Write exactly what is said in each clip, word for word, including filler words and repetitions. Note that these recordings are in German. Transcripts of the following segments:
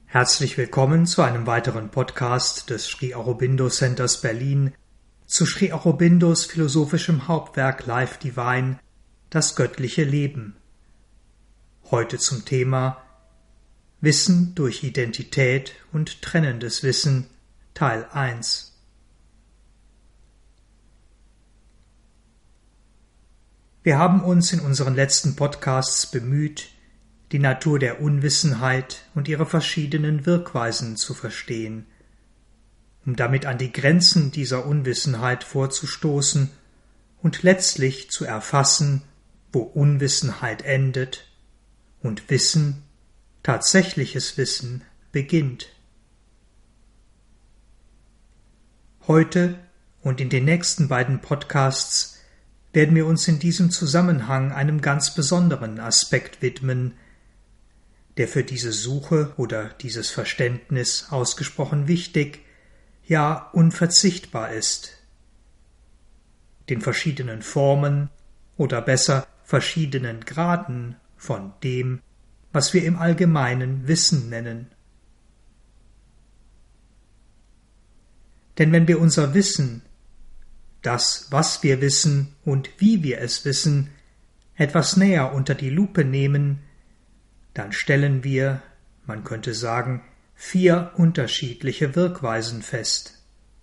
Herzlich willkommen zu einem weiteren Podcast des Sri Aurobindo Centers Berlin zu Sri Aurobindos philosophischem Hauptwerk Life Divine, das göttliche Leben. Heute zum Thema Wissen durch Identität und trennendes Wissen, Teil eins. Wir haben uns in unseren letzten Podcasts bemüht, die Natur der Unwissenheit und ihre verschiedenen Wirkweisen zu verstehen, um damit an die Grenzen dieser Unwissenheit vorzustoßen und letztlich zu erfassen, wo Unwissenheit endet und Wissen, tatsächliches Wissen, beginnt. Heute und in den nächsten beiden Podcasts werden wir uns in diesem Zusammenhang einem ganz besonderen Aspekt widmen, der für diese Suche oder dieses Verständnis ausgesprochen wichtig, ja unverzichtbar ist. Den verschiedenen Formen oder besser verschiedenen Graden von dem, was wir im Allgemeinen Wissen nennen. Denn wenn wir unser Wissen, das, was wir wissen und wie wir es wissen, etwas näher unter die Lupe nehmen, dann stellen wir, man könnte sagen, vier unterschiedliche Wirkweisen fest.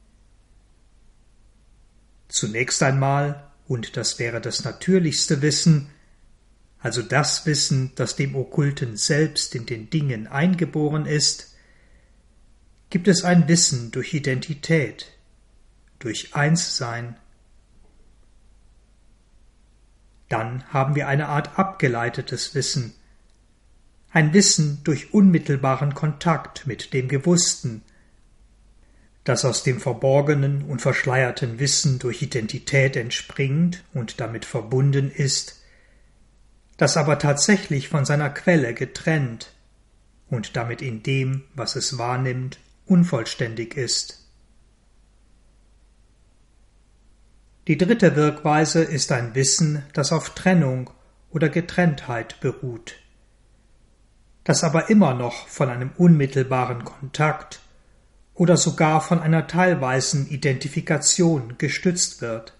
Zunächst einmal, und das wäre das natürlichste Wissen, also das Wissen, das dem Okkulten selbst in den Dingen eingeboren ist, gibt es ein Wissen durch Identität, durch Einssein. Dann haben wir eine Art abgeleitetes Wissen, ein Wissen durch unmittelbaren Kontakt mit dem Gewussten, das aus dem verborgenen und verschleierten Wissen durch Identität entspringt und damit verbunden ist, das aber tatsächlich von seiner Quelle getrennt und damit in dem, was es wahrnimmt, unvollständig ist. Die dritte Wirkweise ist ein Wissen, das auf Trennung oder Getrenntheit beruht, das aber immer noch von einem unmittelbaren Kontakt oder sogar von einer teilweisen Identifikation gestützt wird.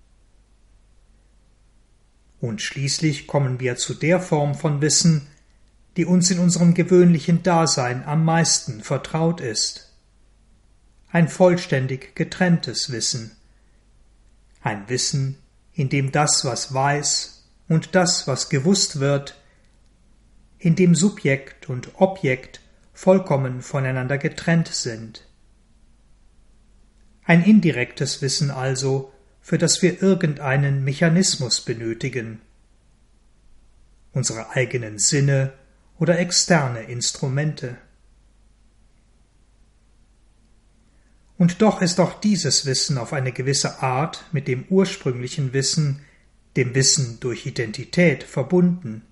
Und schließlich kommen wir zu der Form von Wissen, die uns in unserem gewöhnlichen Dasein am meisten vertraut ist. Ein vollständig getrenntes Wissen. Ein Wissen, in dem das, was weiß, und das, was gewusst wird, in dem Subjekt und Objekt vollkommen voneinander getrennt sind. Ein indirektes Wissen also, für das wir irgendeinen Mechanismus benötigen, unsere eigenen Sinne oder externe Instrumente. Und doch ist auch dieses Wissen auf eine gewisse Art mit dem ursprünglichen Wissen, dem Wissen durch Identität, verbunden.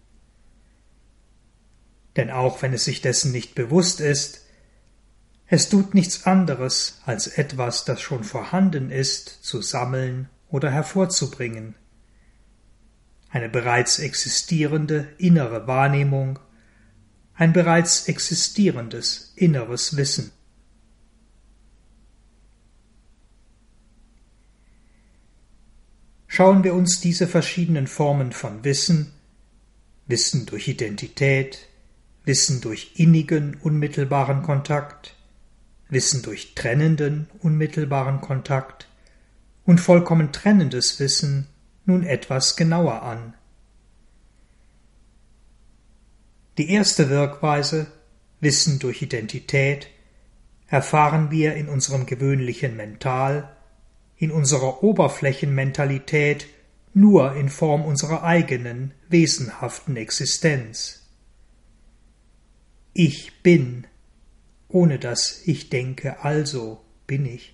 Denn auch wenn es sich dessen nicht bewusst ist, es tut nichts anderes, als etwas, das schon vorhanden ist, zu sammeln oder hervorzubringen. Eine bereits existierende innere Wahrnehmung, ein bereits existierendes inneres Wissen. Schauen wir uns diese verschiedenen Formen von Wissen, Wissen durch Identität, Wissen durch innigen, unmittelbaren Kontakt, Wissen durch trennenden, unmittelbaren Kontakt und vollkommen trennendes Wissen nun etwas genauer an. Die erste Wirkweise, Wissen durch Identität, erfahren wir in unserem gewöhnlichen Mental, in unserer Oberflächenmentalität nur in Form unserer eigenen, wesenhaften Existenz. Ich bin, ohne dass ich denke, also bin ich.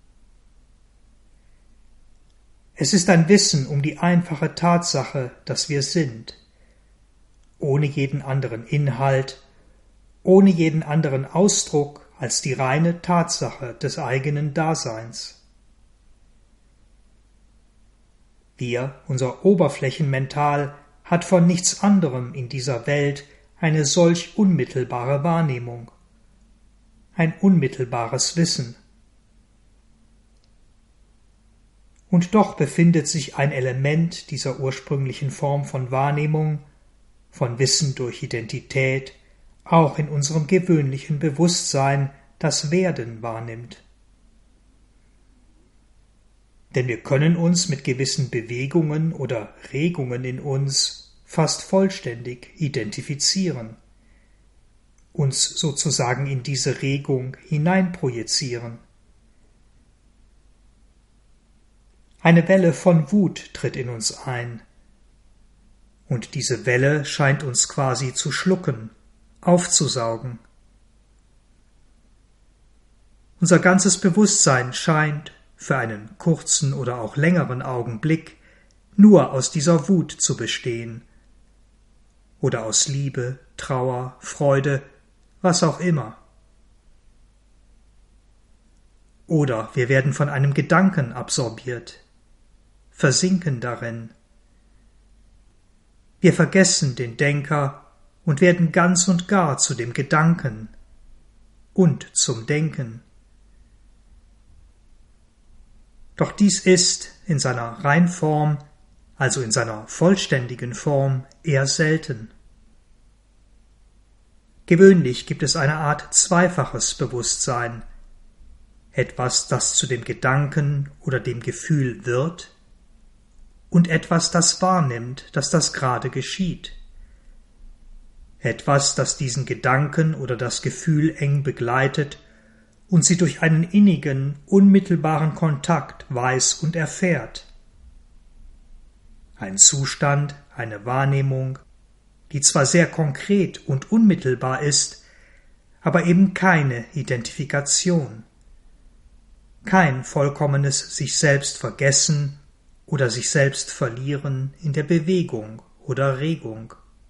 Es ist ein Wissen um die einfache Tatsache, dass wir sind, ohne jeden anderen Inhalt, ohne jeden anderen Ausdruck als die reine Tatsache des eigenen Daseins. Wir, unser Oberflächenmental, hat von nichts anderem in dieser Welt eine solch unmittelbare Wahrnehmung ein unmittelbares Wissen. Und doch befindet sich ein Element dieser ursprünglichen Form von Wahrnehmung, von Wissen durch Identität, auch in unserem gewöhnlichen Bewusstsein, das Werden wahrnimmt. Denn wir können uns mit gewissen Bewegungen oder Regungen in uns fast vollständig identifizieren, uns sozusagen in diese Regung hineinprojizieren. Eine Welle von Wut tritt in uns ein, und diese Welle scheint uns quasi zu schlucken, aufzusaugen. Unser ganzes Bewusstsein scheint, für einen kurzen oder auch längeren Augenblick, nur aus dieser Wut zu bestehen, oder aus Liebe, Trauer, Freude, was auch immer. Oder wir werden von einem Gedanken absorbiert, versinken darin. Wir vergessen den Denker und werden ganz und gar zu dem Gedanken und zum Denken. Doch dies ist in seiner Reinform, also in seiner vollständigen Form, eher selten. Gewöhnlich gibt es eine Art zweifaches Bewusstsein, etwas, das zu dem Gedanken oder dem Gefühl wird, und etwas, das wahrnimmt, dass das gerade geschieht. Etwas, das diesen Gedanken oder das Gefühl eng begleitet und sie durch einen innigen, unmittelbaren Kontakt weiß und erfährt. Ein Zustand, eine Wahrnehmung, die zwar sehr konkret und unmittelbar ist, aber eben keine Identifikation, kein vollkommenes sich selbst vergessen oder sich selbst verlieren in der Bewegung oder Regung.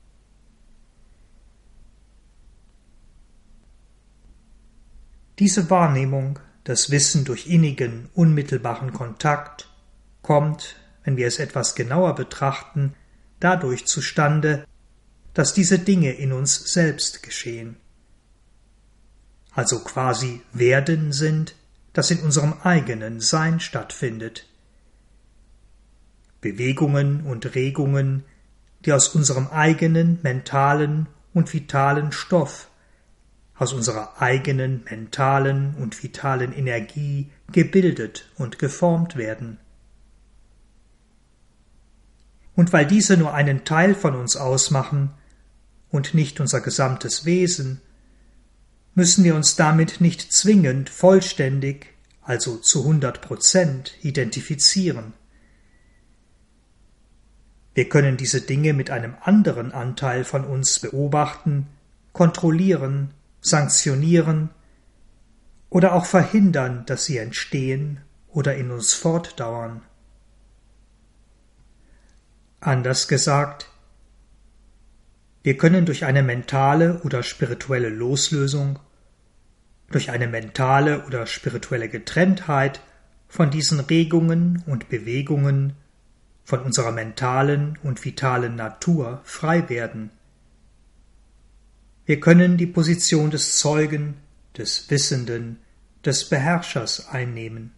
Diese Wahrnehmung, das Wissen durch innigen, unmittelbaren Kontakt, kommt, wenn wir es etwas genauer betrachten, dadurch zustande, dass diese Dinge in uns selbst geschehen. Also quasi Werden sind, das in unserem eigenen Sein stattfindet. Bewegungen und Regungen, die aus unserem eigenen mentalen und vitalen Stoff, aus unserer eigenen mentalen und vitalen Energie gebildet und geformt werden. Und weil diese nur einen Teil von uns ausmachen und nicht unser gesamtes Wesen, müssen wir uns damit nicht zwingend vollständig, also zu hundert Prozent, identifizieren. Wir können diese Dinge mit einem anderen Anteil von uns beobachten, kontrollieren, sanktionieren oder auch verhindern, dass sie entstehen oder in uns fortdauern. Anders gesagt, wir können durch eine mentale oder spirituelle Loslösung, durch eine mentale oder spirituelle Getrenntheit von diesen Regungen und Bewegungen, von unserer mentalen und vitalen Natur frei werden. Wir können die Position des Zeugen, des Wissenden, des Beherrschers einnehmen.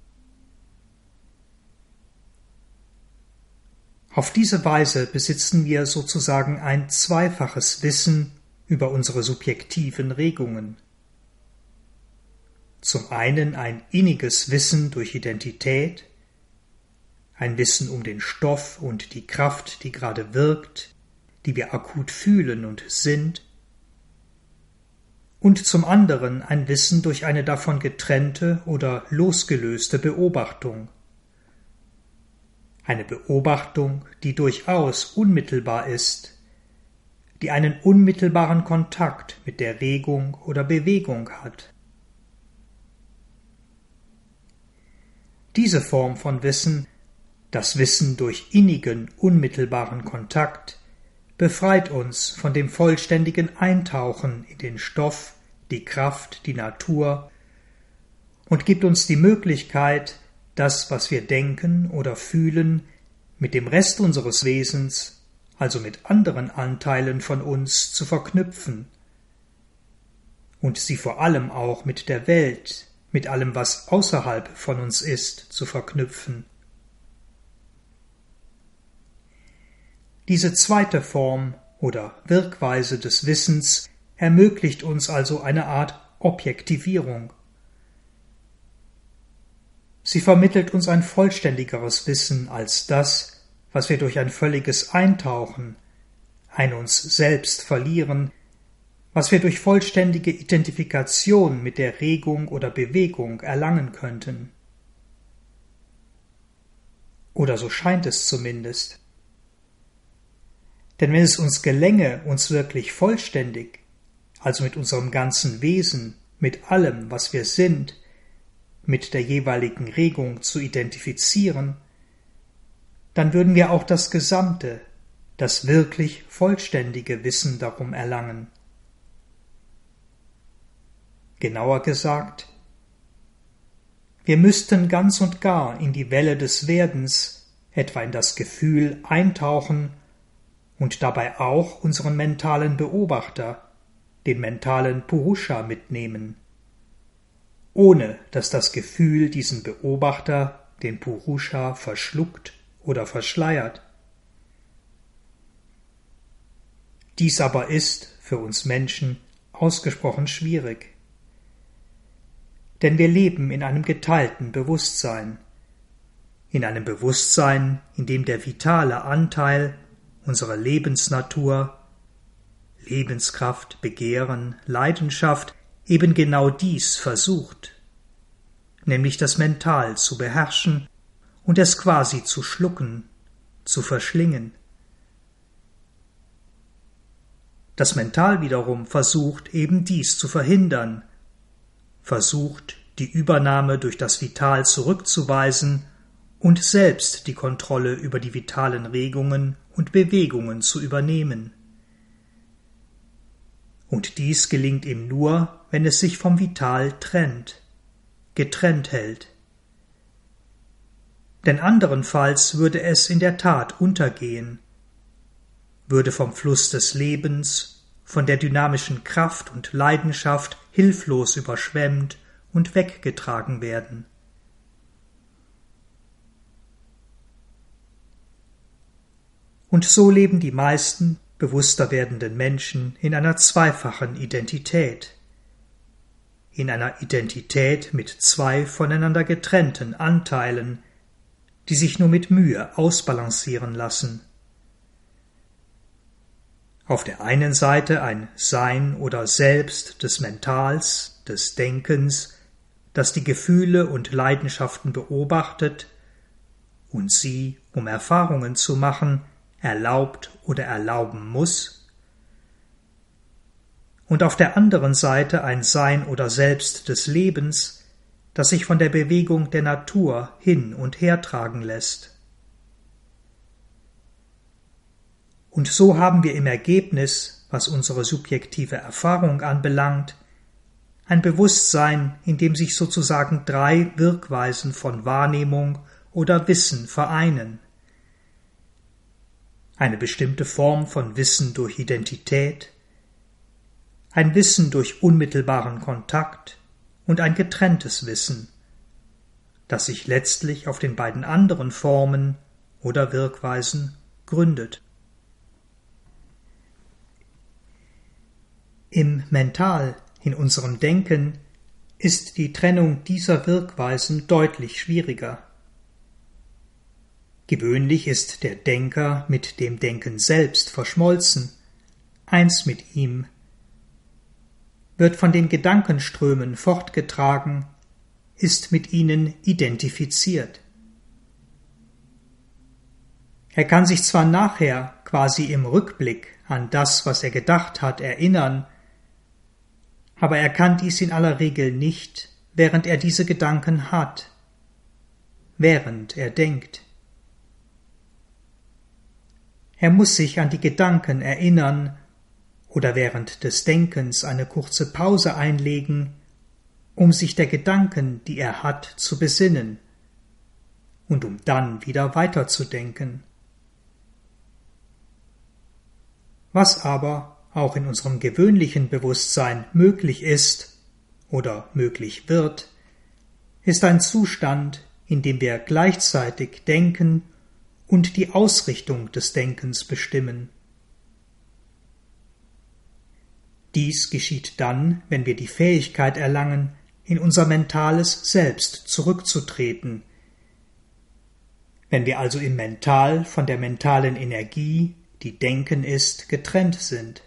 Auf diese Weise besitzen wir sozusagen ein zweifaches Wissen über unsere subjektiven Regungen. Zum einen ein inniges Wissen durch Identität, ein Wissen um den Stoff und die Kraft, die gerade wirkt, die wir akut fühlen und sind, und zum anderen ein Wissen durch eine davon getrennte oder losgelöste Beobachtung. Eine Beobachtung, die durchaus unmittelbar ist, die einen unmittelbaren Kontakt mit der Regung oder Bewegung hat. Diese Form von Wissen, das Wissen durch innigen, unmittelbaren Kontakt, befreit uns von dem vollständigen Eintauchen in den Stoff, die Kraft, die Natur und gibt uns die Möglichkeit, das, was wir denken oder fühlen, mit dem Rest unseres Wesens, also mit anderen Anteilen von uns, zu verknüpfen und sie vor allem auch mit der Welt, mit allem, was außerhalb von uns ist, zu verknüpfen. Diese zweite Form oder Wirkweise des Wissens ermöglicht uns also eine Art Objektivierung. Sie vermittelt uns ein vollständigeres Wissen als das, was wir durch ein völliges Eintauchen, ein uns selbst verlieren, was wir durch vollständige Identifikation mit der Regung oder Bewegung erlangen könnten. Oder so scheint es zumindest. Denn wenn es uns gelänge, uns wirklich vollständig, also mit unserem ganzen Wesen, mit allem, was wir sind, mit der jeweiligen Regung zu identifizieren, dann würden wir auch das gesamte, das wirklich vollständige Wissen darum erlangen. Genauer gesagt, wir müssten ganz und gar in die Welle des Werdens, etwa in das Gefühl, eintauchen und dabei auch unseren mentalen Beobachter, den mentalen Purusha, mitnehmen, ohne dass das Gefühl diesen Beobachter, den Purusha, verschluckt oder verschleiert. Dies aber ist für uns Menschen ausgesprochen schwierig. Denn wir leben in einem geteilten Bewusstsein, in einem Bewusstsein, in dem der vitale Anteil unserer Lebensnatur, Lebenskraft, Begehren, Leidenschaft eben genau dies versucht, nämlich das Mental zu beherrschen und es quasi zu schlucken, zu verschlingen. Das Mental wiederum versucht eben dies zu verhindern, versucht, die Übernahme durch das Vital zurückzuweisen und selbst die Kontrolle über die vitalen Regungen und Bewegungen zu übernehmen. Und dies gelingt ihm nur, wenn es sich vom Vital trennt, getrennt hält. Denn anderenfalls würde es in der Tat untergehen, würde vom Fluss des Lebens, von der dynamischen Kraft und Leidenschaft hilflos überschwemmt und weggetragen werden. Und so leben die meisten bewusster werdenden Menschen in einer zweifachen Identität, in einer Identität mit zwei voneinander getrennten Anteilen, die sich nur mit Mühe ausbalancieren lassen. Auf der einen Seite ein Sein oder Selbst des Mentals, des Denkens, das die Gefühle und Leidenschaften beobachtet und sie, um Erfahrungen zu machen, erlaubt oder erlauben muss, und auf der anderen Seite ein Sein oder Selbst des Lebens, das sich von der Bewegung der Natur hin und her tragen lässt. Und so haben wir im Ergebnis, was unsere subjektive Erfahrung anbelangt, ein Bewusstsein, in dem sich sozusagen drei Wirkweisen von Wahrnehmung oder Wissen vereinen. Eine bestimmte Form von Wissen durch Identität, ein Wissen durch unmittelbaren Kontakt und ein getrenntes Wissen, das sich letztlich auf den beiden anderen Formen oder Wirkweisen gründet. Im Mental, in unserem Denken, ist die Trennung dieser Wirkweisen deutlich schwieriger. Gewöhnlich ist der Denker mit dem Denken selbst verschmolzen, eins mit ihm, wird von den Gedankenströmen fortgetragen, ist mit ihnen identifiziert. Er kann sich zwar nachher quasi im Rückblick an das, was er gedacht hat, erinnern, aber er kann dies in aller Regel nicht, während er diese Gedanken hat, während er denkt. Er muss sich an die Gedanken erinnern oder während des Denkens eine kurze Pause einlegen, um sich der Gedanken, die er hat, zu besinnen und um dann wieder weiterzudenken. Was aber, auch in unserem gewöhnlichen Bewusstsein möglich ist oder möglich wird, ist ein Zustand, in dem wir gleichzeitig denken und die Ausrichtung des Denkens bestimmen. Dies geschieht dann, wenn wir die Fähigkeit erlangen, in unser mentales Selbst zurückzutreten, wenn wir also im Mental von der mentalen Energie, die Denken ist, getrennt sind.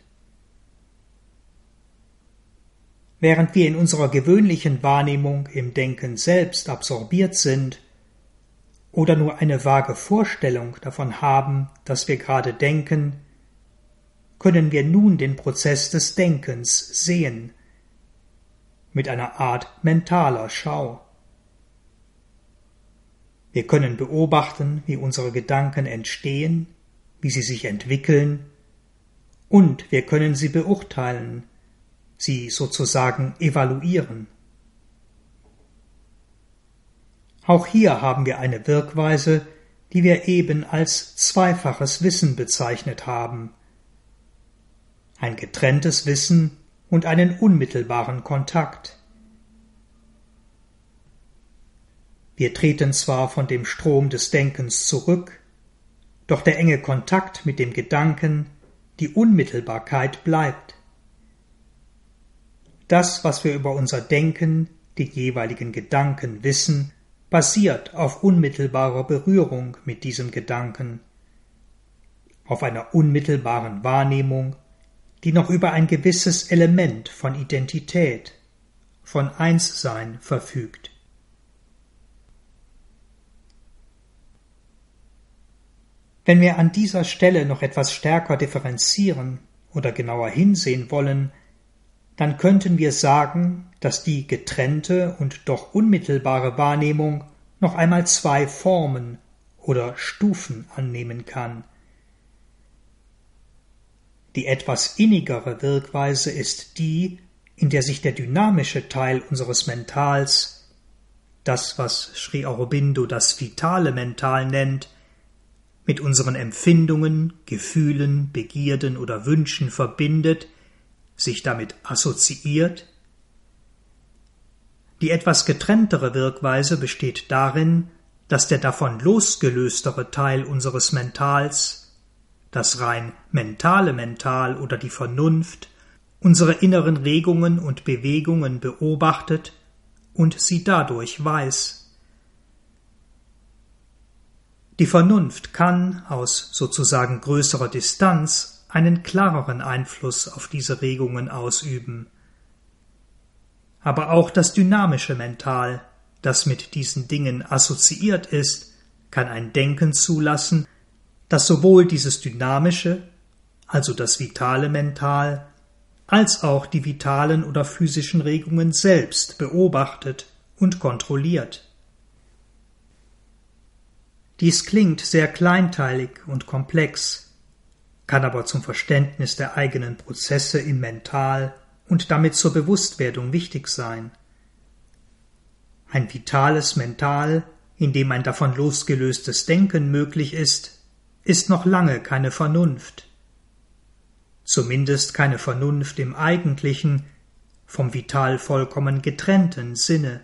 Während wir in unserer gewöhnlichen Wahrnehmung im Denken selbst absorbiert sind oder nur eine vage Vorstellung davon haben, dass wir gerade denken, können wir nun den Prozess des Denkens sehen, mit einer Art mentaler Schau. Wir können beobachten, wie unsere Gedanken entstehen, wie sie sich entwickeln, und wir können sie beurteilen, sie sozusagen evaluieren. Auch hier haben wir eine Wirkweise, die wir eben als zweifaches Wissen bezeichnet haben. Ein getrenntes Wissen und einen unmittelbaren Kontakt. Wir treten zwar von dem Strom des Denkens zurück, doch der enge Kontakt mit dem Gedanken, die Unmittelbarkeit bleibt. Das, was wir über unser Denken, die jeweiligen Gedanken wissen, basiert auf unmittelbarer Berührung mit diesem Gedanken, auf einer unmittelbaren Wahrnehmung, die noch über ein gewisses Element von Identität, von Einssein verfügt. Wenn wir an dieser Stelle noch etwas stärker differenzieren oder genauer hinsehen wollen, dann könnten wir sagen, dass die getrennte und doch unmittelbare Wahrnehmung noch einmal zwei Formen oder Stufen annehmen kann. Die etwas innigere Wirkweise ist die, in der sich der dynamische Teil unseres Mentals, das, was Sri Aurobindo das vitale Mental nennt, mit unseren Empfindungen, Gefühlen, Begierden oder Wünschen verbindet, sich damit assoziiert. Die etwas getrenntere Wirkweise besteht darin, dass der davon losgelöstere Teil unseres Mentals, das rein mentale Mental oder die Vernunft, unsere inneren Regungen und Bewegungen beobachtet und sie dadurch weiß. Die Vernunft kann aus sozusagen größerer Distanz einen klareren Einfluss auf diese Regungen ausüben. Aber auch das dynamische Mental, das mit diesen Dingen assoziiert ist, kann ein Denken zulassen, das sowohl dieses dynamische, also das vitale Mental, als auch die vitalen oder physischen Regungen selbst beobachtet und kontrolliert. Dies klingt sehr kleinteilig und komplex, kann aber zum Verständnis der eigenen Prozesse im Mental und damit zur Bewusstwerdung wichtig sein. Ein vitales Mental, in dem ein davon losgelöstes Denken möglich ist, ist noch lange keine Vernunft. Zumindest keine Vernunft im eigentlichen, vom Vital vollkommen getrennten Sinne.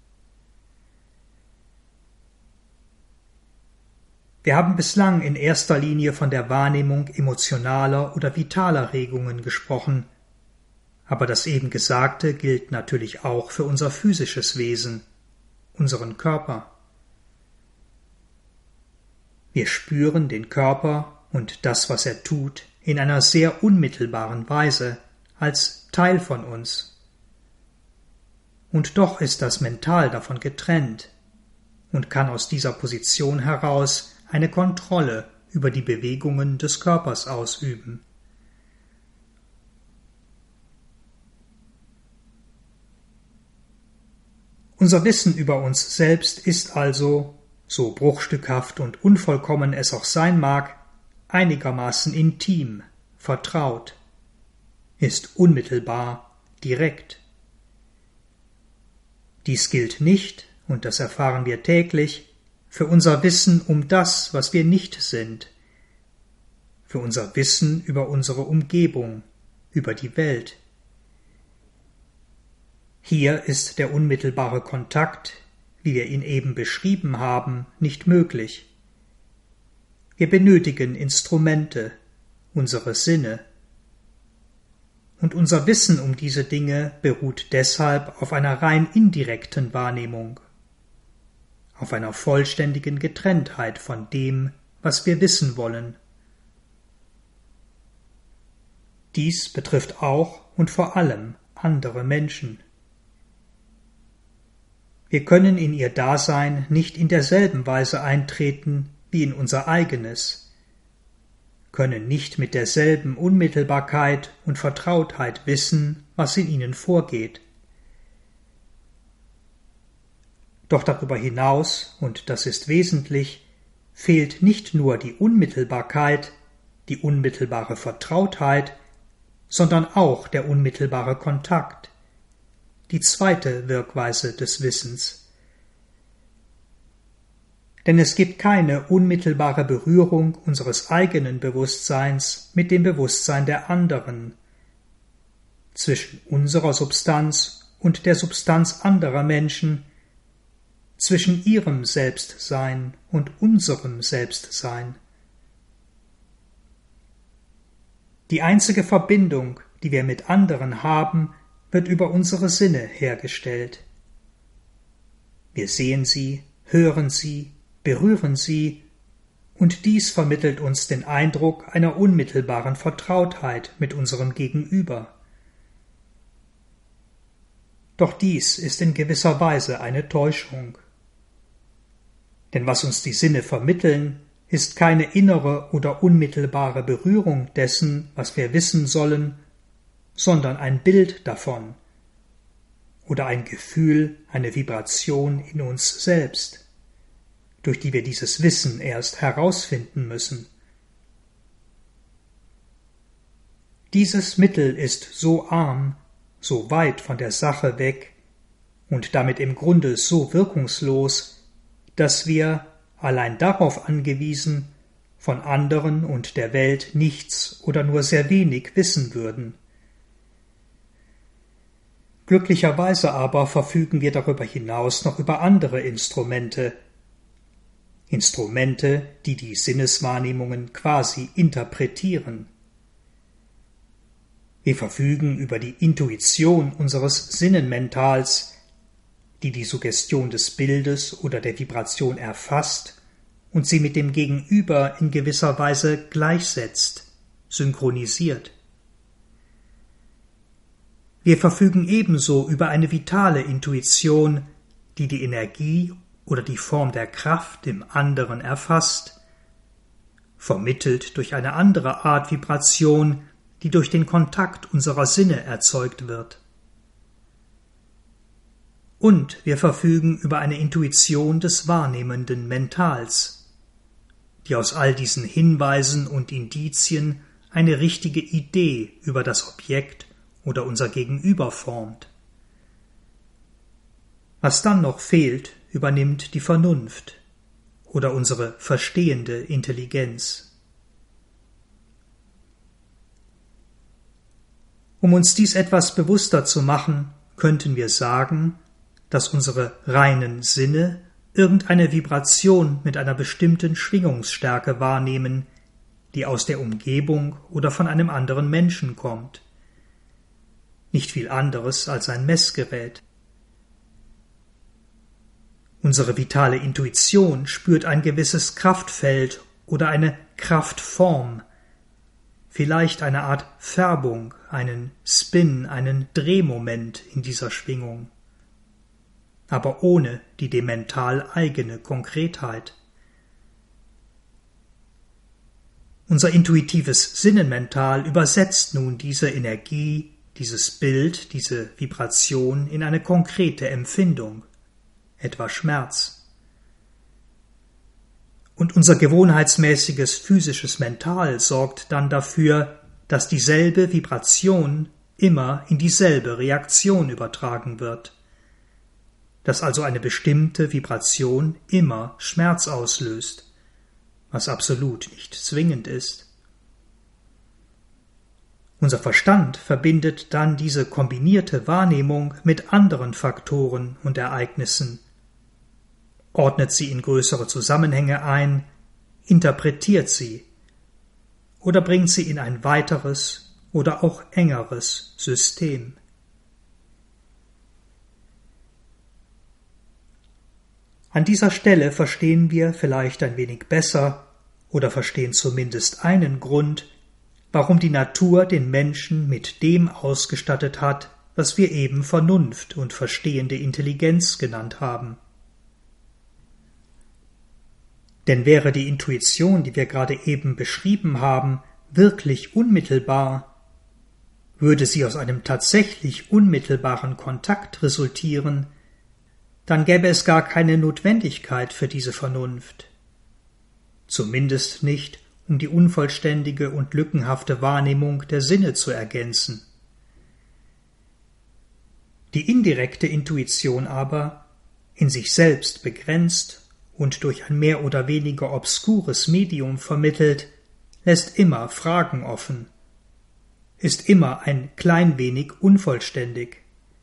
Wir haben bislang in erster Linie von der Wahrnehmung emotionaler oder vitaler Regungen gesprochen, aber das eben Gesagte gilt natürlich auch für unser physisches Wesen, unseren Körper. Wir spüren den Körper und das, was er tut, in einer sehr unmittelbaren Weise, als Teil von uns. Und doch ist das Mental davon getrennt und kann aus dieser Position heraus eine Kontrolle über die Bewegungen des Körpers ausüben. Unser Wissen über uns selbst ist also, so bruchstückhaft und unvollkommen es auch sein mag, einigermaßen intim, vertraut, ist unmittelbar, direkt. Dies gilt nicht, und das erfahren wir täglich, für unser Wissen um das, was wir nicht sind, für unser Wissen über unsere Umgebung, über die Welt. Hier ist der unmittelbare Kontakt, wie wir ihn eben beschrieben haben, nicht möglich. Wir benötigen Instrumente, unsere Sinne. Und unser Wissen um diese Dinge beruht deshalb auf einer rein indirekten Wahrnehmung, auf einer vollständigen Getrenntheit von dem, was wir wissen wollen. Dies betrifft auch und vor allem andere Menschen. Wir können in ihr Dasein nicht in derselben Weise eintreten wie in unser eigenes, können nicht mit derselben Unmittelbarkeit und Vertrautheit wissen, was in ihnen vorgeht. Doch darüber hinaus, und das ist wesentlich, fehlt nicht nur die Unmittelbarkeit, die unmittelbare Vertrautheit, sondern auch der unmittelbare Kontakt, die zweite Wirkweise des Wissens. Denn es gibt keine unmittelbare Berührung unseres eigenen Bewusstseins mit dem Bewusstsein der anderen, zwischen unserer Substanz und der Substanz anderer Menschen, zwischen ihrem Selbstsein und unserem Selbstsein. Die einzige Verbindung, die wir mit anderen haben, wird über unsere Sinne hergestellt. Wir sehen sie, hören sie, berühren sie, und dies vermittelt uns den Eindruck einer unmittelbaren Vertrautheit mit unserem Gegenüber. Doch dies ist in gewisser Weise eine Täuschung. Denn was uns die Sinne vermitteln, ist keine innere oder unmittelbare Berührung dessen, was wir wissen sollen, sondern ein Bild davon oder ein Gefühl, eine Vibration in uns selbst, durch die wir dieses Wissen erst herausfinden müssen. Dieses Mittel ist so arm, so weit von der Sache weg und damit im Grunde so wirkungslos, dass wir, allein darauf angewiesen, von anderen und der Welt nichts oder nur sehr wenig wissen würden. Glücklicherweise aber verfügen wir darüber hinaus noch über andere Instrumente, Instrumente, die die Sinneswahrnehmungen quasi interpretieren. Wir verfügen über die Intuition unseres Sinnenmentals, die die Suggestion des Bildes oder der Vibration erfasst und sie mit dem Gegenüber in gewisser Weise gleichsetzt, synchronisiert. Wir verfügen ebenso über eine vitale Intuition, die die Energie oder die Form der Kraft im anderen erfasst, vermittelt durch eine andere Art Vibration, die durch den Kontakt unserer Sinne erzeugt wird. Und wir verfügen über eine Intuition des wahrnehmenden Mentals, die aus all diesen Hinweisen und Indizien eine richtige Idee über das Objekt oder unser Gegenüber formt. Was dann noch fehlt, übernimmt die Vernunft oder unsere verstehende Intelligenz. Um uns dies etwas bewusster zu machen, könnten wir sagen, dass unsere reinen Sinne irgendeine Vibration mit einer bestimmten Schwingungsstärke wahrnehmen, die aus der Umgebung oder von einem anderen Menschen kommt. Nicht viel anderes als ein Messgerät. Unsere vitale Intuition spürt ein gewisses Kraftfeld oder eine Kraftform, vielleicht eine Art Färbung, einen Spin, einen Drehmoment in dieser Schwingung, aber ohne die dem Mental eigene Konkretheit. Unser intuitives Sinnenmental übersetzt nun diese Energie, dieses Bild, diese Vibration in eine konkrete Empfindung, etwa Schmerz. Und unser gewohnheitsmäßiges physisches Mental sorgt dann dafür, dass dieselbe Vibration immer in dieselbe Reaktion übertragen wird, dass also eine bestimmte Vibration immer Schmerz auslöst, was absolut nicht zwingend ist. Unser Verstand verbindet dann diese kombinierte Wahrnehmung mit anderen Faktoren und Ereignissen, ordnet sie in größere Zusammenhänge ein, interpretiert sie oder bringt sie in ein weiteres oder auch engeres System. An dieser Stelle verstehen wir vielleicht ein wenig besser oder verstehen zumindest einen Grund, warum die Natur den Menschen mit dem ausgestattet hat, was wir eben Vernunft und verstehende Intelligenz genannt haben. Denn wäre die Intuition, die wir gerade eben beschrieben haben, wirklich unmittelbar, würde sie aus einem tatsächlich unmittelbaren Kontakt resultieren, dann gäbe es gar keine Notwendigkeit für diese Vernunft. Zumindest nicht, um die unvollständige und lückenhafte Wahrnehmung der Sinne zu ergänzen. Die indirekte Intuition aber, in sich selbst begrenzt und durch ein mehr oder weniger obskures Medium vermittelt, lässt immer Fragen offen, ist immer ein klein wenig unvollständig.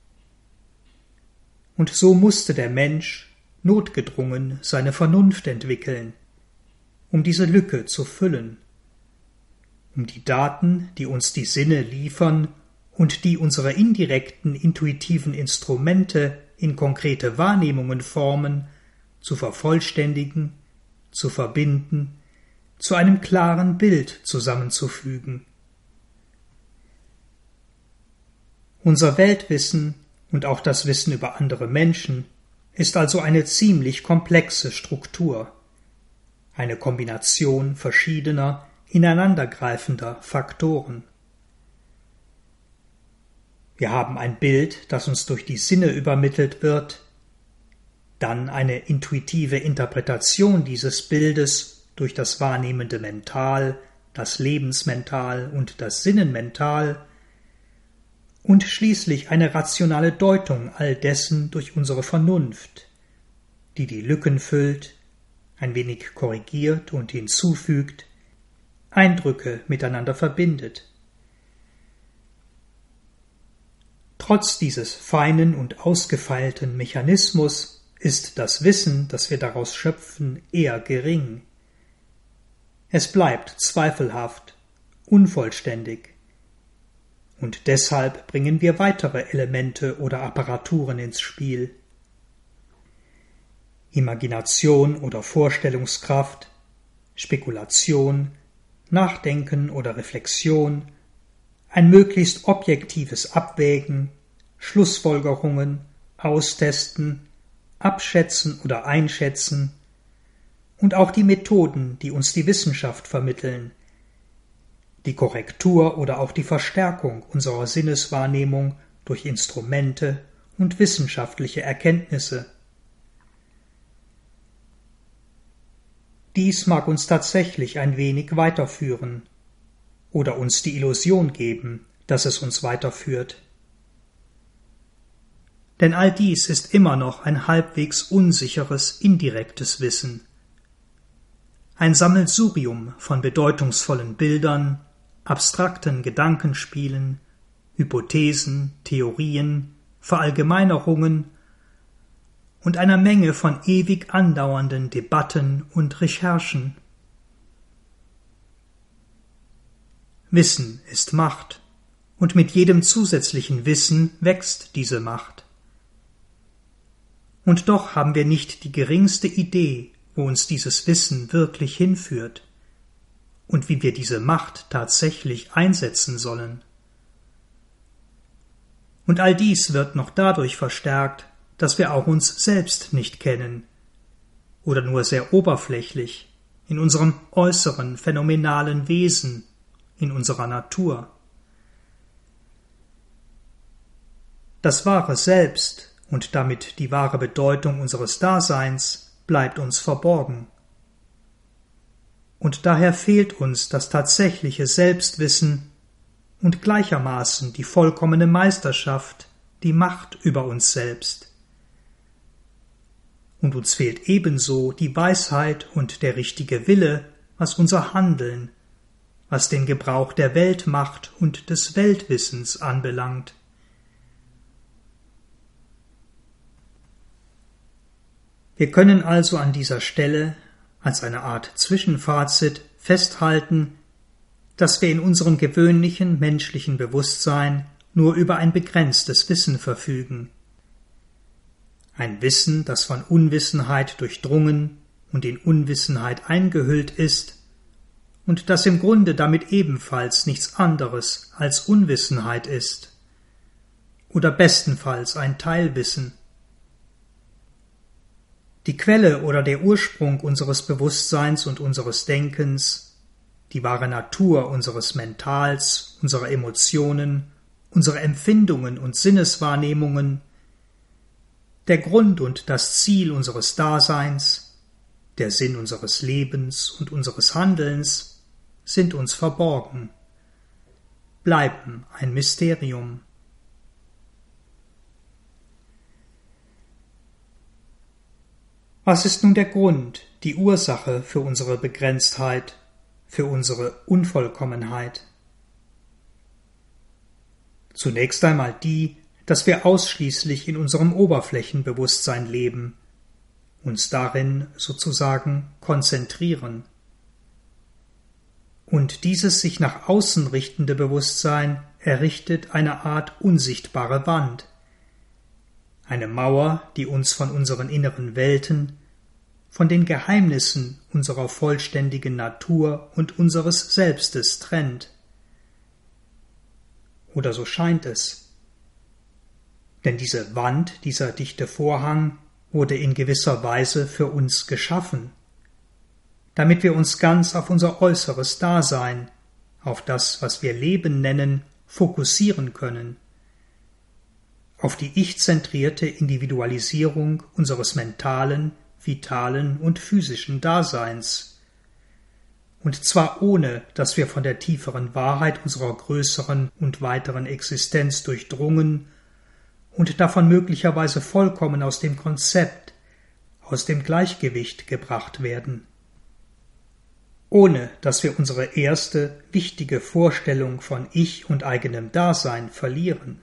Und so musste der Mensch notgedrungen seine Vernunft entwickeln, um diese Lücke zu füllen, um die Daten, die uns die Sinne liefern und die unsere indirekten intuitiven Instrumente in konkrete Wahrnehmungen formen, zu vervollständigen, zu verbinden, zu einem klaren Bild zusammenzufügen. Unser Weltwissen und auch das Wissen über andere Menschen ist also eine ziemlich komplexe Struktur, eine Kombination verschiedener, ineinandergreifender Faktoren. Wir haben ein Bild, das uns durch die Sinne übermittelt wird, dann eine intuitive Interpretation dieses Bildes durch das wahrnehmende Mental, das Lebensmental und das Sinnenmental und schließlich eine rationale Deutung all dessen durch unsere Vernunft, die die Lücken füllt, ein wenig korrigiert und hinzufügt, Eindrücke miteinander verbindet. Trotz dieses feinen und ausgefeilten Mechanismus ist das Wissen, das wir daraus schöpfen, eher gering. Es bleibt zweifelhaft, unvollständig. Und deshalb bringen wir weitere Elemente oder Apparaturen ins Spiel. Imagination oder Vorstellungskraft, Spekulation, Nachdenken oder Reflexion, ein möglichst objektives Abwägen, Schlussfolgerungen, Austesten, Abschätzen oder Einschätzen und auch die Methoden, die uns die Wissenschaft vermitteln, die Korrektur oder auch die Verstärkung unserer Sinneswahrnehmung durch Instrumente und wissenschaftliche Erkenntnisse. Dies mag uns tatsächlich ein wenig weiterführen oder uns die Illusion geben, dass es uns weiterführt. Denn all dies ist immer noch ein halbwegs unsicheres, indirektes Wissen. Ein Sammelsurium von bedeutungsvollen Bildern, abstrakten Gedankenspielen, Hypothesen, Theorien, Verallgemeinerungen und einer Menge von ewig andauernden Debatten und Recherchen. Wissen ist Macht, und mit jedem zusätzlichen Wissen wächst diese Macht. Und doch haben wir nicht die geringste Idee, wo uns dieses Wissen wirklich hinführt und wie wir diese Macht tatsächlich einsetzen sollen. Und all dies wird noch dadurch verstärkt, dass wir auch uns selbst nicht kennen oder nur sehr oberflächlich in unserem äußeren phänomenalen Wesen, in unserer Natur. Das wahre Selbst und damit die wahre Bedeutung unseres Daseins bleibt uns verborgen. Und daher fehlt uns das tatsächliche Selbstwissen und gleichermaßen die vollkommene Meisterschaft, die Macht über uns selbst. Und uns fehlt ebenso die Weisheit und der richtige Wille, was unser Handeln, was den Gebrauch der Weltmacht und des Weltwissens anbelangt. Wir können also an dieser Stelle als eine Art Zwischenfazit festhalten, dass wir in unserem gewöhnlichen menschlichen Bewusstsein nur über ein begrenztes Wissen verfügen. Ein Wissen, das von Unwissenheit durchdrungen und in Unwissenheit eingehüllt ist und das im Grunde damit ebenfalls nichts anderes als Unwissenheit ist oder bestenfalls ein Teilwissen. Die Quelle oder der Ursprung unseres Bewusstseins und unseres Denkens, die wahre Natur unseres Mentals, unserer Emotionen, unserer Empfindungen und Sinneswahrnehmungen, der Grund und das Ziel unseres Daseins, der Sinn unseres Lebens und unseres Handelns sind uns verborgen, bleiben ein Mysterium. Was ist nun der Grund, die Ursache für unsere Begrenztheit, für unsere Unvollkommenheit? Zunächst einmal die, dass wir ausschließlich in unserem Oberflächenbewusstsein leben, uns darin sozusagen konzentrieren. Und dieses sich nach außen richtende Bewusstsein errichtet eine Art unsichtbare Wand, eine Mauer, die uns von unseren inneren Welten, von den Geheimnissen unserer vollständigen Natur und unseres Selbstes trennt. Oder so scheint es. Denn diese Wand, dieser dichte Vorhang, wurde in gewisser Weise für uns geschaffen, damit wir uns ganz auf unser äußeres Dasein, auf das, was wir Leben nennen, fokussieren können, auf die ich-zentrierte Individualisierung unseres mentalen, vitalen und physischen Daseins, und zwar ohne, dass wir von der tieferen Wahrheit unserer größeren und weiteren Existenz durchdrungen und davon möglicherweise vollkommen aus dem Konzept, aus dem Gleichgewicht gebracht werden, ohne dass wir unsere erste, wichtige Vorstellung von Ich und eigenem Dasein verlieren.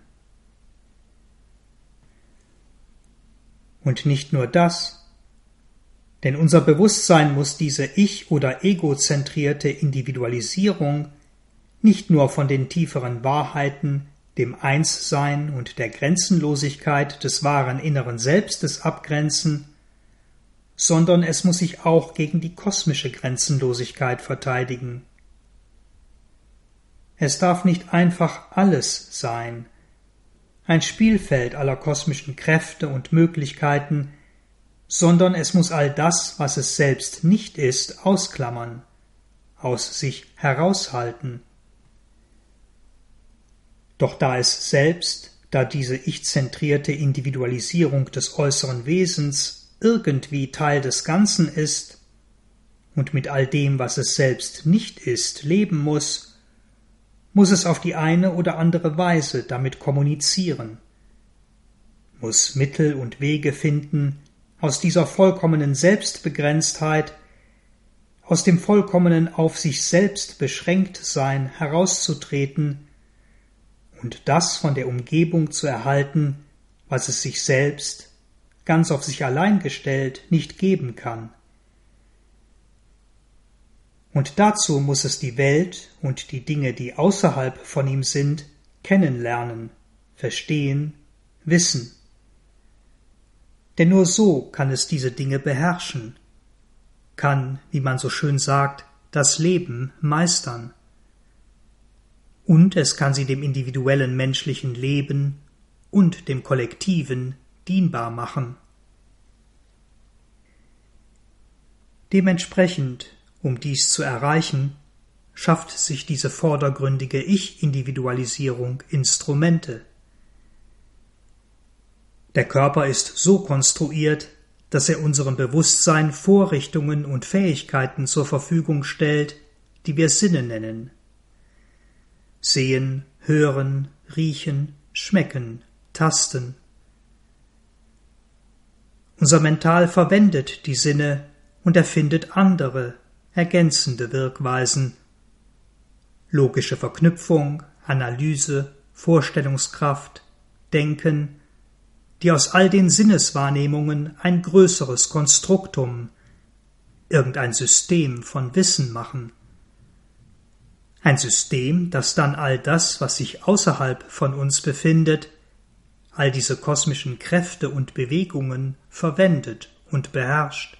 Und nicht nur das, denn unser Bewusstsein muss diese ich- oder egozentrierte Individualisierung nicht nur von den tieferen Wahrheiten, dem Einssein und der Grenzenlosigkeit des wahren inneren Selbstes abgrenzen, sondern es muss sich auch gegen die kosmische Grenzenlosigkeit verteidigen. Es darf nicht einfach alles sein, ein Spielfeld aller kosmischen Kräfte und Möglichkeiten, sondern es muss all das, was es selbst nicht ist, ausklammern, aus sich heraushalten. Doch da es selbst, da diese ich-zentrierte Individualisierung des äußeren Wesens irgendwie Teil des Ganzen ist und mit all dem, was es selbst nicht ist, leben muss, muss es auf die eine oder andere Weise damit kommunizieren, muss Mittel und Wege finden, aus dieser vollkommenen Selbstbegrenztheit, aus dem vollkommenen auf sich selbst beschränkt sein herauszutreten und das von der Umgebung zu erhalten, was es sich selbst, ganz auf sich allein gestellt, nicht geben kann. Und dazu muss es die Welt und die Dinge, die außerhalb von ihm sind, kennenlernen, verstehen, wissen. Denn nur so kann es diese Dinge beherrschen, kann, wie man so schön sagt, das Leben meistern. Und es kann sie dem individuellen menschlichen Leben und dem kollektiven dienbar machen. Dementsprechend, um dies zu erreichen, schafft sich diese vordergründige Ich-Individualisierung Instrumente. Der Körper ist so konstruiert, dass er unserem Bewusstsein Vorrichtungen und Fähigkeiten zur Verfügung stellt, die wir Sinne nennen. Sehen, hören, riechen, schmecken, tasten. Unser Mental verwendet die Sinne und erfindet andere, ergänzende Wirkweisen, logische Verknüpfung, Analyse, Vorstellungskraft, Denken, die aus all den Sinneswahrnehmungen ein größeres Konstruktum, irgendein System von Wissen machen. Ein System, das dann all das, was sich außerhalb von uns befindet, all diese kosmischen Kräfte und Bewegungen verwendet und beherrscht.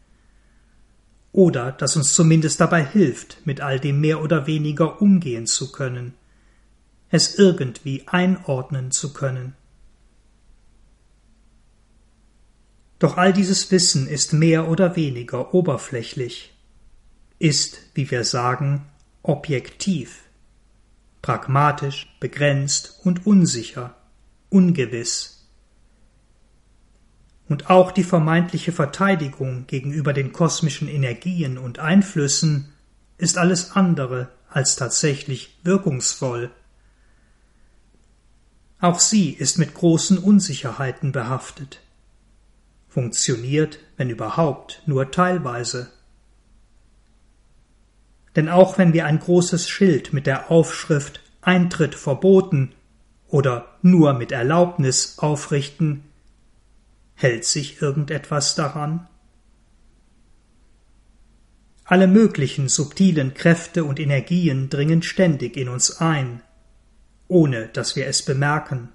Oder das uns zumindest dabei hilft, mit all dem mehr oder weniger umgehen zu können, es irgendwie einordnen zu können. Doch all dieses Wissen ist mehr oder weniger oberflächlich, ist, wie wir sagen, objektiv, pragmatisch, begrenzt und unsicher, ungewiss. Und auch die vermeintliche Verteidigung gegenüber den kosmischen Energien und Einflüssen ist alles andere als tatsächlich wirkungsvoll. Auch sie ist mit großen Unsicherheiten behaftet, funktioniert, wenn überhaupt, nur teilweise. Denn auch wenn wir ein großes Schild mit der Aufschrift Eintritt verboten oder nur mit Erlaubnis aufrichten, hält sich irgendetwas daran? Alle möglichen subtilen Kräfte und Energien dringen ständig in uns ein, ohne dass wir es bemerken.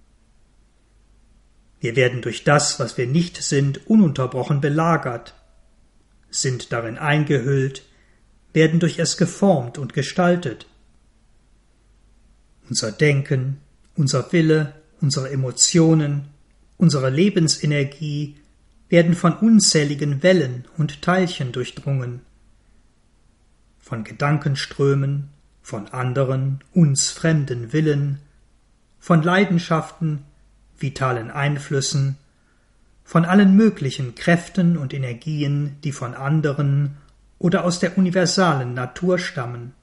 Wir werden durch das, was wir nicht sind, ununterbrochen belagert, sind darin eingehüllt, werden durch es geformt und gestaltet. Unser Denken, unser Wille, unsere Emotionen, unsere Lebensenergie werden von unzähligen Wellen und Teilchen durchdrungen, von Gedankenströmen, von anderen, uns fremden Willen, von Leidenschaften, vitalen Einflüssen, von allen möglichen Kräften und Energien, die von anderen oder aus der universalen Natur stammen.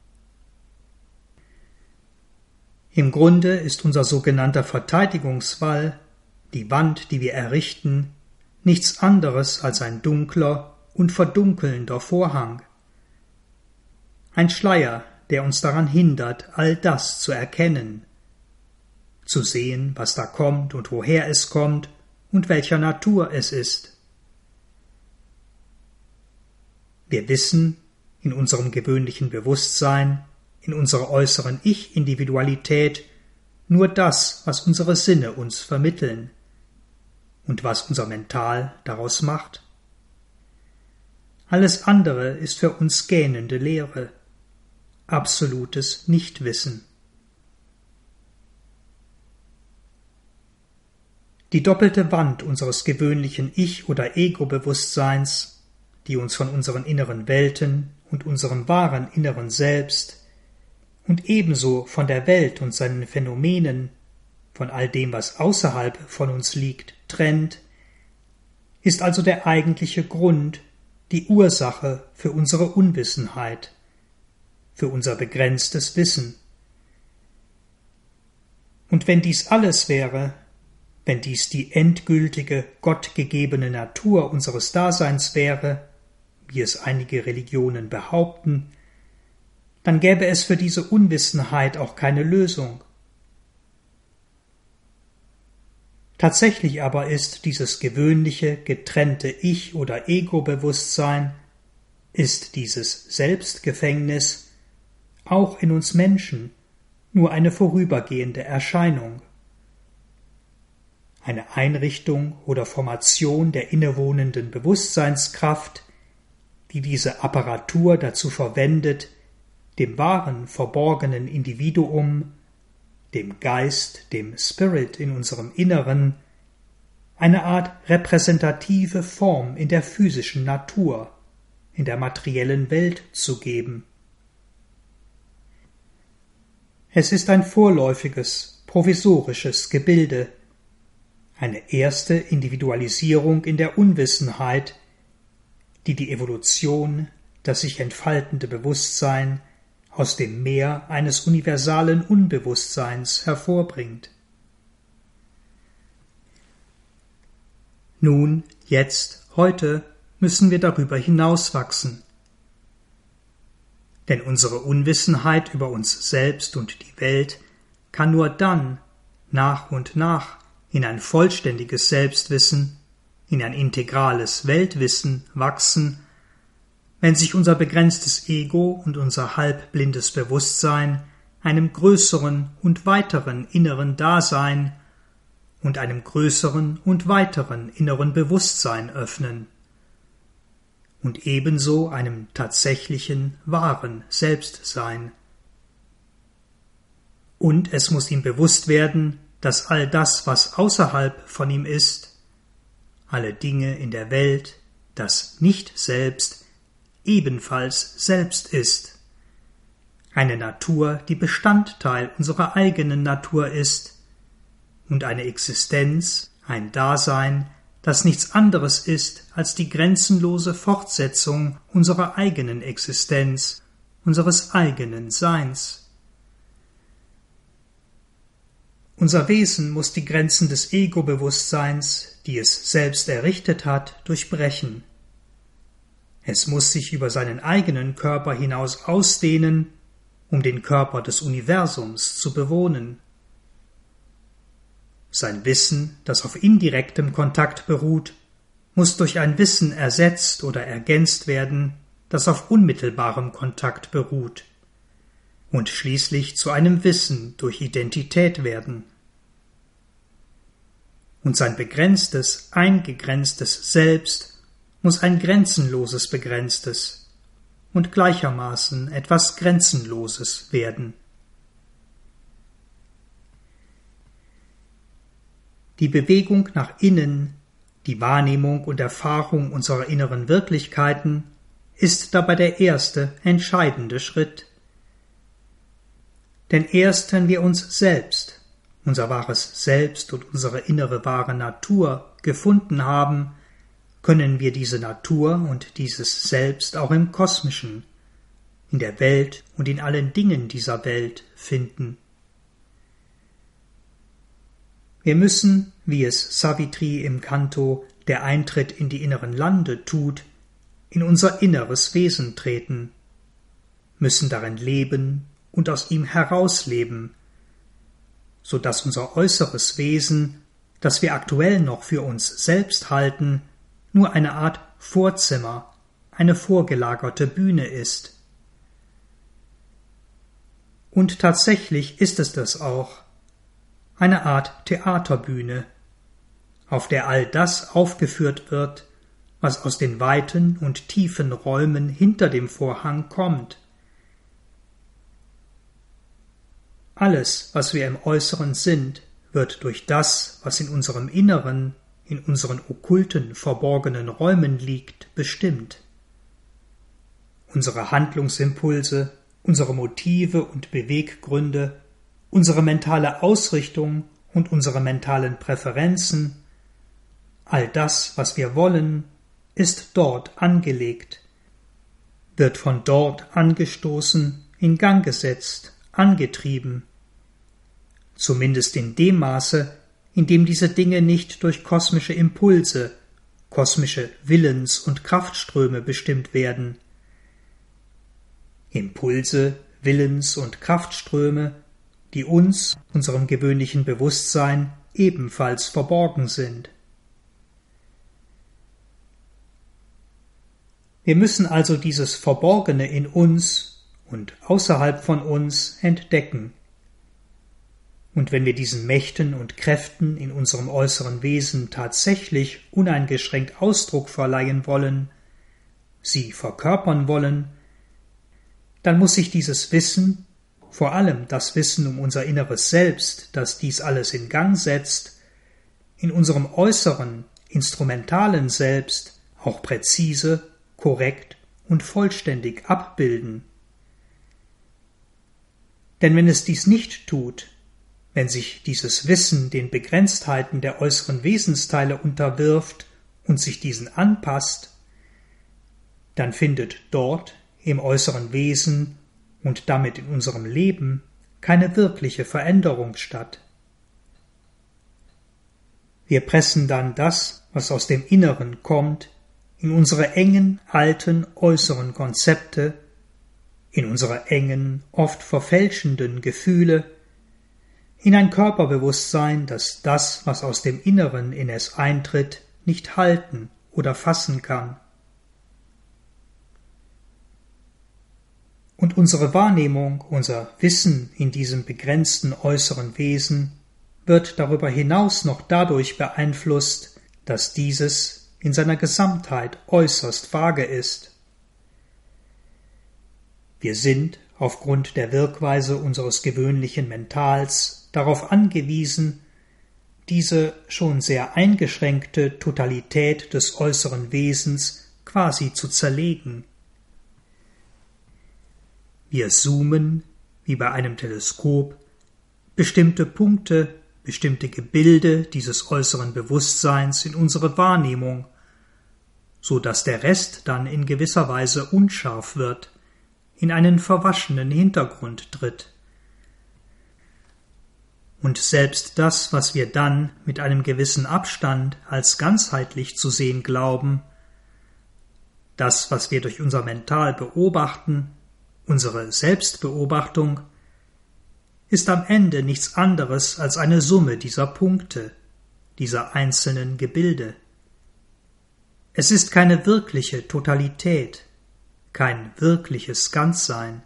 Im Grunde ist unser sogenannter Verteidigungswall, die Wand, die wir errichten, nichts anderes als ein dunkler und verdunkelnder Vorhang. Ein Schleier, der uns daran hindert, all das zu erkennen, zu sehen, was da kommt und woher es kommt und welcher Natur es ist. Wir wissen, in unserem gewöhnlichen Bewusstsein, in unserer äußeren Ich-Individualität, nur das, was unsere Sinne uns vermitteln und was unser Mental daraus macht. Alles andere ist für uns gähnende Leere, absolutes Nichtwissen. Die doppelte Wand unseres gewöhnlichen Ich- oder Ego-Bewusstseins, die uns von unseren inneren Welten und unserem wahren inneren Selbst und ebenso von der Welt und seinen Phänomenen, von all dem, was außerhalb von uns liegt, trennt, ist also der eigentliche Grund, die Ursache für unsere Unwissenheit, für unser begrenztes Wissen. Und wenn dies alles wäre, wenn dies die endgültige, gottgegebene Natur unseres Daseins wäre, wie es einige Religionen behaupten, dann gäbe es für diese Unwissenheit auch keine Lösung. Tatsächlich aber ist dieses gewöhnliche, getrennte Ich- oder Ego-Bewusstsein, ist dieses Selbstgefängnis auch in uns Menschen nur eine vorübergehende Erscheinung. Eine Einrichtung oder Formation der innewohnenden Bewusstseinskraft, die diese Apparatur dazu verwendet, dem wahren, verborgenen Individuum, dem Geist, dem Spirit in unserem Inneren, eine Art repräsentative Form in der physischen Natur, in der materiellen Welt zu geben. Es ist ein vorläufiges, provisorisches Gebilde, eine erste Individualisierung in der Unwissenheit, die die Evolution, das sich entfaltende Bewusstsein aus dem Meer eines universalen Unbewusstseins hervorbringt. Nun, jetzt, heute müssen wir darüber hinauswachsen. Denn unsere Unwissenheit über uns selbst und die Welt kann nur dann nach und nach in ein vollständiges Selbstwissen, in ein integrales Weltwissen wachsen, wenn sich unser begrenztes Ego und unser halbblindes Bewusstsein einem größeren und weiteren inneren Dasein und einem größeren und weiteren inneren Bewusstsein öffnen und ebenso einem tatsächlichen, wahren Selbstsein. Und es muss ihm bewusst werden, dass all das, was außerhalb von ihm ist, alle Dinge in der Welt, das Nicht-Selbst, ebenfalls Selbst ist. Eine Natur, die Bestandteil unserer eigenen Natur ist und eine Existenz, ein Dasein, das nichts anderes ist als die grenzenlose Fortsetzung unserer eigenen Existenz, unseres eigenen Seins. Unser Wesen muss die Grenzen des Ego-Bewusstseins, die es selbst errichtet hat, durchbrechen. Es muss sich über seinen eigenen Körper hinaus ausdehnen, um den Körper des Universums zu bewohnen. Sein Wissen, das auf indirektem Kontakt beruht, muss durch ein Wissen ersetzt oder ergänzt werden, das auf unmittelbarem Kontakt beruht, und schließlich zu einem Wissen durch Identität werden. Und sein begrenztes, eingegrenztes Selbst muss ein grenzenloses Begrenztes und gleichermaßen etwas Grenzenloses werden. Die Bewegung nach innen, die Wahrnehmung und Erfahrung unserer inneren Wirklichkeiten ist dabei der erste, entscheidende Schritt. Denn erst wenn wir uns selbst, unser wahres Selbst und unsere innere wahre Natur gefunden haben, können wir diese Natur und dieses Selbst auch im Kosmischen, in der Welt und in allen Dingen dieser Welt finden. Wir müssen, wie es Savitri im Canto Der Eintritt in die inneren Lande tut, in unser inneres Wesen treten, müssen darin leben und aus ihm herausleben, so dass unser äußeres Wesen, das wir aktuell noch für uns selbst halten, nur eine Art Vorzimmer, eine vorgelagerte Bühne ist. Und tatsächlich ist es das auch, eine Art Theaterbühne, auf der all das aufgeführt wird, was aus den weiten und tiefen Räumen hinter dem Vorhang kommt. Alles, was wir im Äußeren sind, wird durch das, was in unserem Inneren, in unseren okkulten, verborgenen Räumen liegt, bestimmt. Unsere Handlungsimpulse, unsere Motive und Beweggründe, unsere mentale Ausrichtung und unsere mentalen Präferenzen, all das, was wir wollen, ist dort angelegt, wird von dort angestoßen, in Gang gesetzt, angetrieben, zumindest in dem Maße, in dem diese Dinge nicht durch kosmische Impulse, kosmische Willens- und Kraftströme bestimmt werden. Impulse, Willens- und Kraftströme, die uns, unserem gewöhnlichen Bewusstsein, ebenfalls verborgen sind. Wir müssen also dieses Verborgene in uns und außerhalb von uns entdecken. Und wenn wir diesen Mächten und Kräften in unserem äußeren Wesen tatsächlich uneingeschränkt Ausdruck verleihen wollen, sie verkörpern wollen, dann muss sich dieses Wissen, vor allem das Wissen um unser inneres Selbst, das dies alles in Gang setzt, in unserem äußeren, instrumentalen Selbst auch präzise, korrekt und vollständig abbilden. Denn wenn es dies nicht tut, wenn sich dieses Wissen den Begrenztheiten der äußeren Wesensteile unterwirft und sich diesen anpasst, dann findet dort im äußeren Wesen und damit in unserem Leben keine wirkliche Veränderung statt. Wir pressen dann das, was aus dem Inneren kommt, in unsere engen, alten, äußeren Konzepte, in unsere engen, oft verfälschenden Gefühle, in ein Körperbewusstsein, das das, was aus dem Inneren in es eintritt, nicht halten oder fassen kann. Und unsere Wahrnehmung, unser Wissen in diesem begrenzten äußeren Wesen wird darüber hinaus noch dadurch beeinflusst, dass dieses in seiner Gesamtheit äußerst vage ist. Wir sind aufgrund der Wirkweise unseres gewöhnlichen Mentals darauf angewiesen, diese schon sehr eingeschränkte Totalität des äußeren Wesens quasi zu zerlegen. Wir zoomen, wie bei einem Teleskop, bestimmte Punkte, bestimmte Gebilde dieses äußeren Bewusstseins in unsere Wahrnehmung, so dass der Rest dann in gewisser Weise unscharf wird, in einen verwaschenen Hintergrund tritt. Und selbst das, was wir dann mit einem gewissen Abstand als ganzheitlich zu sehen glauben, das, was wir durch unser Mental beobachten, unsere Selbstbeobachtung, ist am Ende nichts anderes als eine Summe dieser Punkte, dieser einzelnen Gebilde. Es ist keine wirkliche Totalität, kein wirkliches Ganzsein.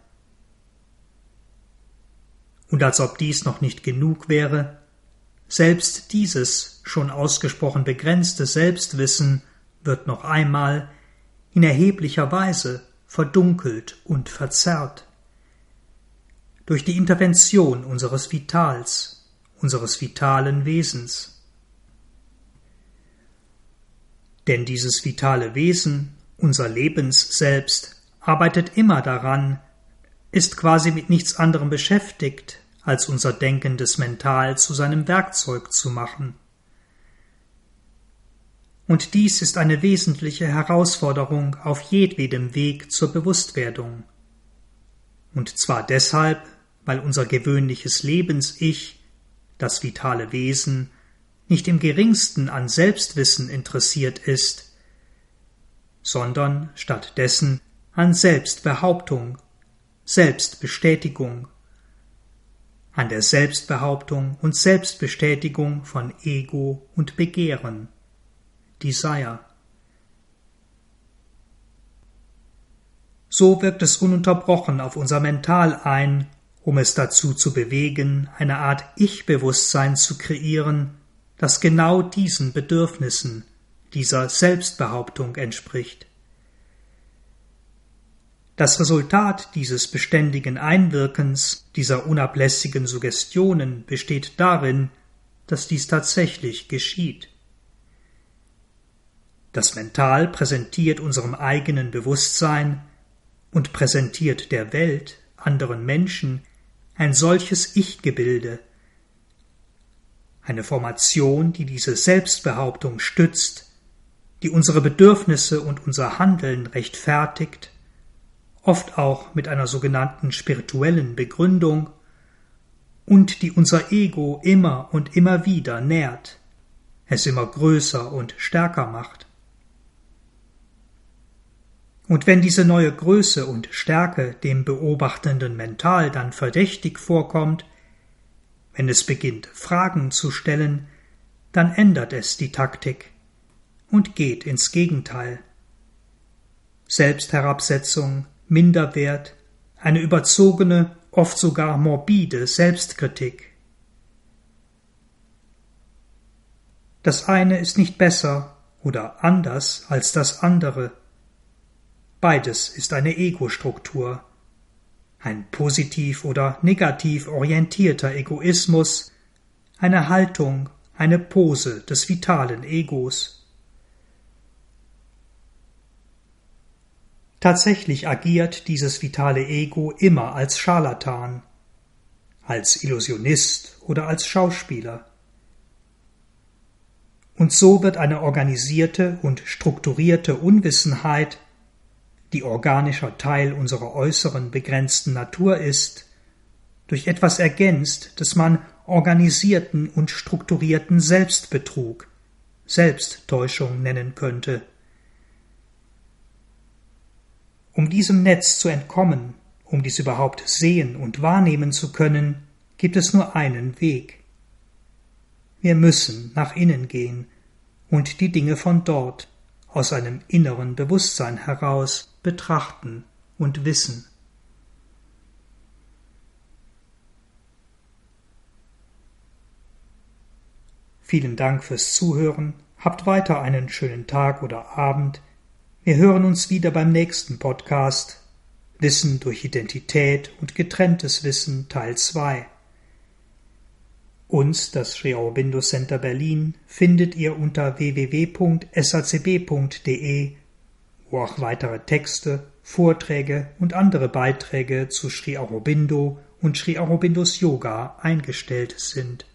Und als ob dies noch nicht genug wäre, selbst dieses schon ausgesprochen begrenzte Selbstwissen wird noch einmal in erheblicher Weise verdunkelt und verzerrt. Durch die Intervention unseres Vitals, unseres vitalen Wesens. Denn dieses vitale Wesen, unser Lebensselbst, arbeitet immer daran, ist quasi mit nichts anderem beschäftigt, als unser denkendes Mental zu seinem Werkzeug zu machen. Und dies ist eine wesentliche Herausforderung auf jedwedem Weg zur Bewusstwerdung. Und zwar deshalb, weil unser gewöhnliches Lebens-Ich, das vitale Wesen, nicht im geringsten an Selbstwissen interessiert ist, sondern stattdessen an Selbstbehauptung, Selbstbestätigung, an der Selbstbehauptung und Selbstbestätigung von Ego und Begehren, Desire. So wirkt es ununterbrochen auf unser Mental ein, um es dazu zu bewegen, eine Art Ich-Bewusstsein zu kreieren, das genau diesen Bedürfnissen, dieser Selbstbehauptung entspricht. Das Resultat dieses beständigen Einwirkens, dieser unablässigen Suggestionen besteht darin, dass dies tatsächlich geschieht. Das Mental präsentiert unserem eigenen Bewusstsein und präsentiert der Welt, anderen Menschen, ein solches Ich-Gebilde, eine Formation, die diese Selbstbehauptung stützt, die unsere Bedürfnisse und unser Handeln rechtfertigt, oft auch mit einer sogenannten spirituellen Begründung, und die unser Ego immer und immer wieder nährt, es immer größer und stärker macht. Und wenn diese neue Größe und Stärke dem beobachtenden Mental dann verdächtig vorkommt, wenn es beginnt, Fragen zu stellen, dann ändert es die Taktik und geht ins Gegenteil. Selbstherabsetzung, Minderwert, eine überzogene, oft sogar morbide Selbstkritik. Das eine ist nicht besser oder anders als das andere. Beides ist eine Ego-Struktur, ein positiv oder negativ orientierter Egoismus, eine Haltung, eine Pose des vitalen Egos. Tatsächlich agiert dieses vitale Ego immer als Scharlatan, als Illusionist oder als Schauspieler. Und so wird eine organisierte und strukturierte Unwissenheit, die organischer Teil unserer äußeren begrenzten Natur ist, durch etwas ergänzt, das man organisierten und strukturierten Selbstbetrug, Selbsttäuschung nennen könnte. Um diesem Netz zu entkommen, Um dies überhaupt sehen und wahrnehmen zu können, gibt es nur einen Weg. Wir müssen nach innen gehen und die Dinge von dort, aus einem inneren Bewusstsein heraus, betrachten und wissen. Vielen Dank fürs Zuhören, habt weiter einen schönen Tag oder Abend. Wir hören uns wieder beim nächsten Podcast Wissen durch Identität und getrenntes Wissen Teil zwei. Uns, das Sri Aurobindo Center Berlin, findet ihr unter w w w punkt s a c b punkt d e, wo auch weitere Texte, Vorträge und andere Beiträge zu Sri Aurobindo und Sri Aurobindos Yoga eingestellt sind.